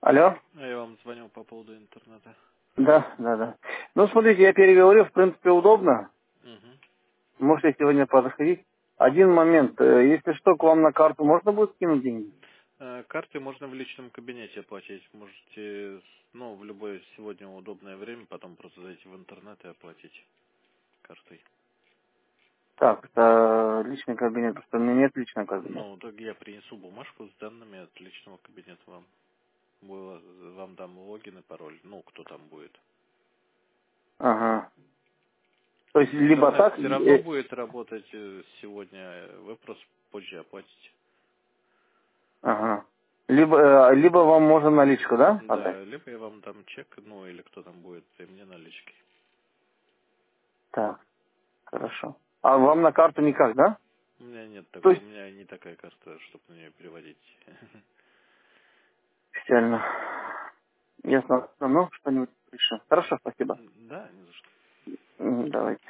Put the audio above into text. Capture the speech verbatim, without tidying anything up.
Алло? А я вам звонил по поводу интернета. Да, да, да. Ну, смотрите, я переговорил, в принципе, удобно. Угу. Можете сегодня подходить. Один момент. э, Если что, к вам на карту можно будет скинуть деньги? Э, Карты можно в личном кабинете оплатить. Можете, ну, в любое сегодня удобное время, потом просто зайти в интернет и оплатить картой. Так, это личный кабинет, потому что у меня нет личного кабинета. Ну, так я принесу бумажку с данными от личного кабинета вам. Было- Вам дам логин и пароль. Ну, кто там будет. Ага. То есть, либо Интернет так, все равно э, будет работать э, сегодня. э, Вы просто позже оплатите. ага. Либо, э, либо вам можно наличку, да, отдать? Да, либо я вам дам чек, ну, или кто там будет, и мне налички. Так, хорошо. А вам на карту никак, да? У меня нет То такого, у есть, меня не такая карта, чтобы на нее переводить. специально. Ясно. Ну, что-нибудь решим. Хорошо, спасибо. Да, не за что. Мгм, давайте.